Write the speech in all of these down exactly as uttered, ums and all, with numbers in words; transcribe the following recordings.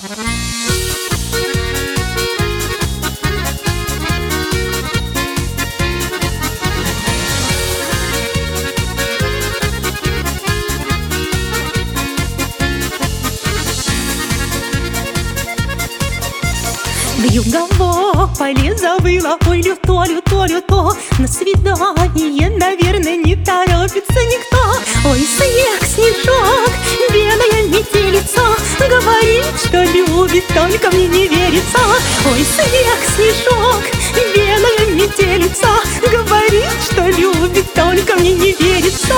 Вьюгово поле завыло, ой, люто, люто, люто. На свидание, наверное, не торопится никто. Ой, снег, снежок, белая метелица, говорит, что любит, только мне не верится. Ой, снег, снежок, белая метелица, говорит, что любит, только мне не верится.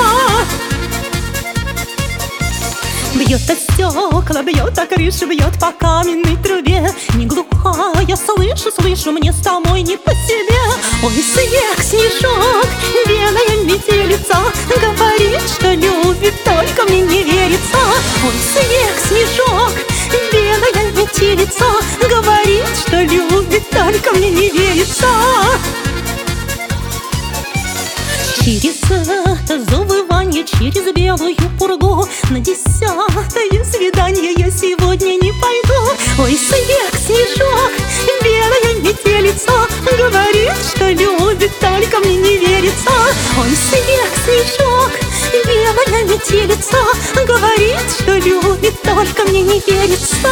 Бьет о стекла, бьет о крышу, бьет по каменной трубе. Не глухая, слышу, слышу, мне самой не по себе. Ой, снег, снежок, белая метелица, говорит, что любит, только мне не верится. Ой, снег, снежок, белая метелица, говорит, что любит, только мне не верится. Через это завывание, через белую пургу, на десятое свидание я сегодня не пойду. Ой, снег, снежок, белая метелица, говорит, что любит, только мне не верится. Ой, снег, снежок, белая метелица, говорит, что любит, только мне не верится.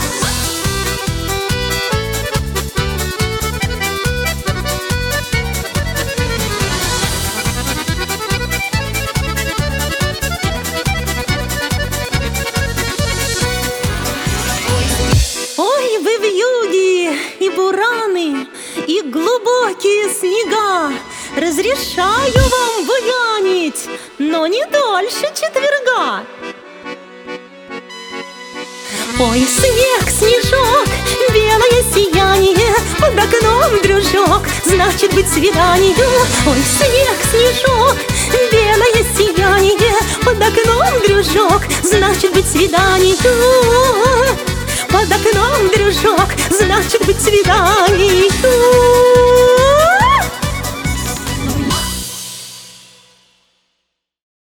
И бураны, и глубокие снега, разрешаю вам буянить, но не дольше четверга. Ой, снег, снежок, белое сияние, под окном дружок, значит быть свиданию. Ой, снег, снежок, белое сияние, под окном дружок, значит быть свиданию. Под окном дружок, значит быть свиданию.